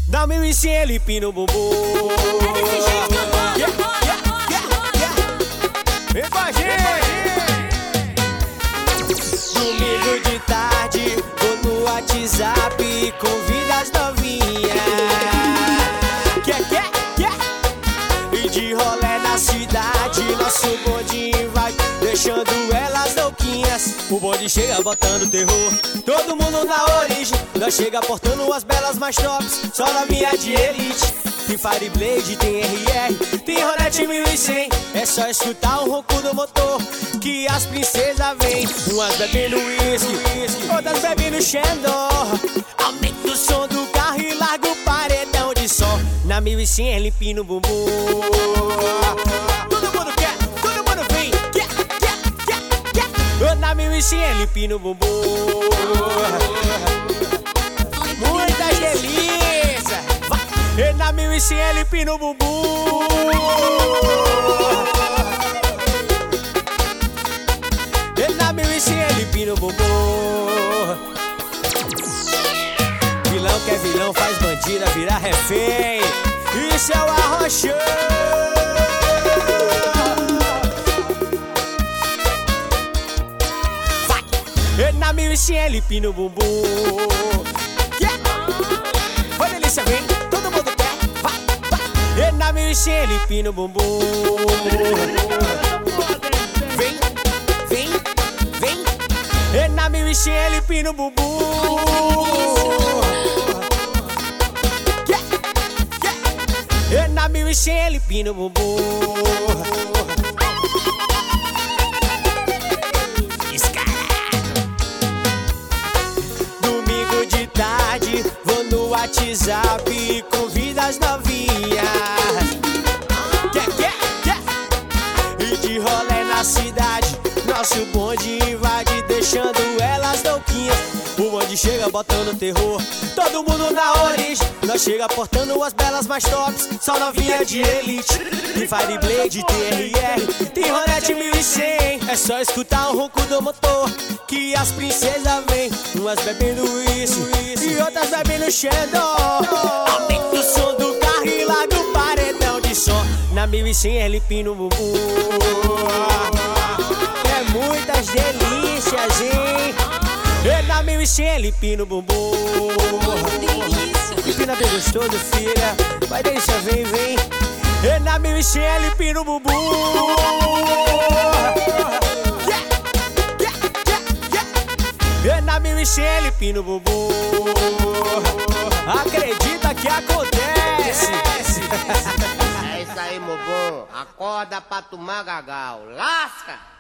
Dá 1.100 ele empina o bumbum. É desse jeito que eu vou. Vem com a gente. Domingo de tarde, vou no WhatsApp, convida as novinhas. Quer? E de rolê na cidade, nosso bonde vai deixando elas louquinhas. O bonde chega botando terror, todo mundo na origem. Nós chega portando as belas mais tops, só na minha de elite. Tem Fireblade, tem RR, tem Hornet 1100. É só escutar o ronco do motor que as princesas vêm. Umas bebendo whisky, outras bebendo Xandor. Aumenta o som do carro e larga o paredão de som. Na 1.100 ele empina o bumbum. Todo mundo quer, todo mundo vem. Quer. Na 1.100 ele empina o bumbum. Muita delícia. E na 1.100 ele empina o bumbum. E na 1.100 ele empina o bumbum. Vilão que é vilão faz bandida virar refém. Isso é o arrochão. Vai! E na 1.100 ele empina o bumbum. Vai delícia, vem, todo mundo quer. Vai! E na 1.100 ele empina o bumbum. Vem! E na 1.100 ele empina o bumbum. E na 1.100 ele empina o bumbum. Domingo de tarde, vou no WhatsApp, convida as novinhas. Quer? E de rolê na cidade, nosso bonde invade, deixando elas louquinhas. O bonde chega botando terror, todo mundo na origem. Nós chega portando as belas mais tops, só novinha de elite. Tem Fireblade, tem RR, tem Hornet 1100. É só escutar o ronco do motor que as princesas vêm. Umas bebendo isso e outras bebendo Xandor. Aumenta o som do carro e larga o paredão de som. Na 1.100 ele empina o bumbum. É muitas delícias, hein? E na 1.100 ele empina o bumbum. Empina bem gostoso, filha. Vai delícia, vem. E na 1.100 ele empina o bumbum. E na 1.100 ele empina o bumbum. Acredita que acontece. É isso aí, meu bom. Acorda pra tomar gagal. Lasca!